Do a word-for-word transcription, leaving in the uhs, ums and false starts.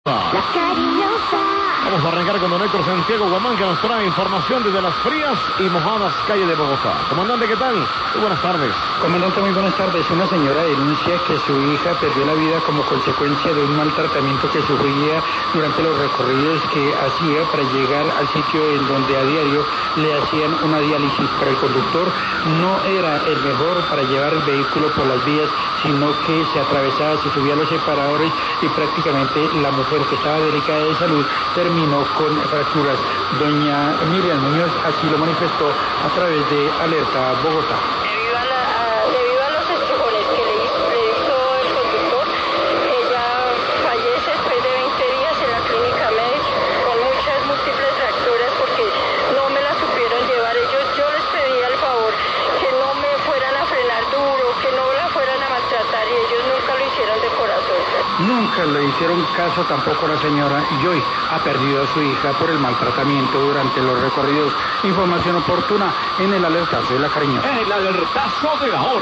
La cariñosa. Vamos a arrancar con don Héctor Santiago Guamán, que nos trae información desde las frías y mojadas calles de Bogotá. Comandante, ¿qué tal? Muy buenas tardes. Comandante, muy buenas tardes. Una señora denuncia que su hija perdió la vida como consecuencia de un maltratamiento que sufría durante los recorridos que hacía para llegar al sitio en donde a diario le hacían una diálisis. Pero el conductor no era el mejor para llevar el vehículo por las vías, sino que se atravesaba, se subía a los separadores y prácticamente la mujer, que estaba delicada de salud, terminó con fracturas. Doña Miriam Muñoz así lo manifestó a través de Alerta Bogotá. Debido a, la, a, debido a los estrujones que le hizo, le hizo el conductor, ella fallece después de veinte días en la clínica médica con muchas múltiples fracturas porque no me la supieron llevar. Ellos, yo les pedí al favor que no me fueran a frenar duro, que no la fueran a maltratar, y ellos nunca lo hicieron de corazón. Nunca le hicieron caso tampoco a la señora, y hoy ha perdido a su hija por el maltratamiento durante los recorridos. Información oportuna en el Alertazo de la Cariñosa. El alertazo de la hora.